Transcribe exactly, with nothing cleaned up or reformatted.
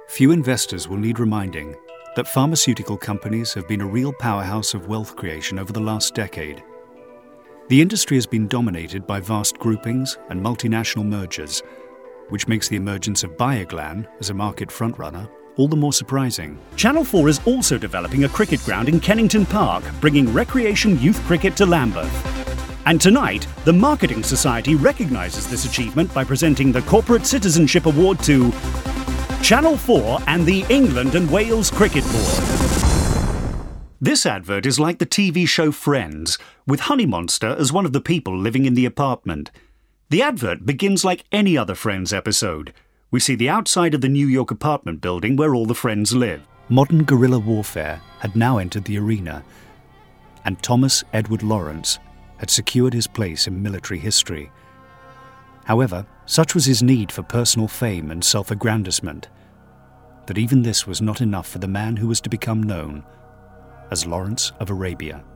Few investors will need reminding that pharmaceutical companies have been a real powerhouse of wealth creation over the last decade. The industry has been dominated by vast groupings and multinational mergers, which makes the emergence of Bioglan as a market frontrunner all the more surprising. Channel four is also developing a cricket ground in Kennington Park, bringing recreation youth cricket to Lambeth. And tonight, the Marketing Society recognises this achievement by presenting the Corporate Citizenship Award to Channel four and the England and Wales Cricket Board. This advert is like the T V show Friends, with Honey Monster as one of the people living in the apartment. The advert begins like any other Friends episode. We see the outside of the New York apartment building where all the friends live. Modern guerrilla warfare had now entered the arena, and Thomas Edward Lawrence had secured his place in military history. However, such was his need for personal fame and self-aggrandisement that even this was not enough for the man who was to become known as Lawrence of Arabia.